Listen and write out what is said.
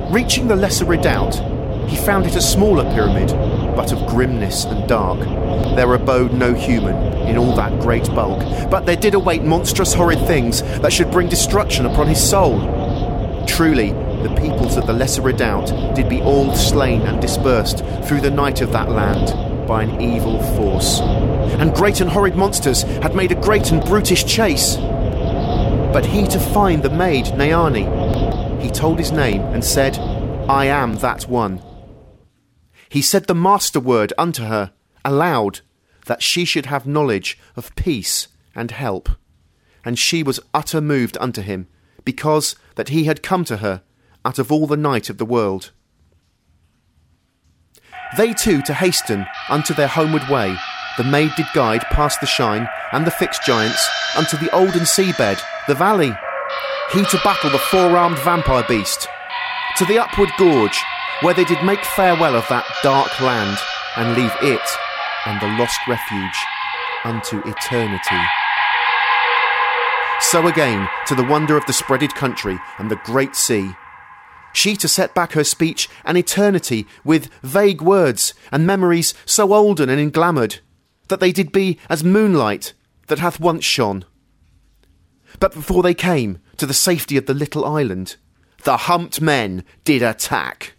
Reaching the Lesser Redoubt, he found it a smaller pyramid, but of grimness and dark. There abode no human in all that great bulk, but there did await monstrous horrid things that should bring destruction upon his soul. Truly, the peoples of the Lesser Redoubt did be all slain and dispersed through the night of that land by an evil force. And great and horrid monsters had made a great and brutish chase. But he to find the maid Neani, he told his name and said, I am that one. He said the master word unto her, aloud, that she should have knowledge of peace and help. And she was utter moved unto him, because that he had come to her out of all the night of the world. They two to hasten unto their homeward way, the maid did guide past the Shine and the fixed giants unto the olden seabed, the valley. He to battle the four-armed vampire beast, to the upward gorge, where they did make farewell of that dark land, and leave it and the lost refuge unto eternity. So again, to the wonder of the spreaded country and the great sea, she to set back her speech and eternity with vague words and memories so olden and englamoured, that they did be as moonlight that hath once shone. But before they came to the safety of the little island, the humped men did attack.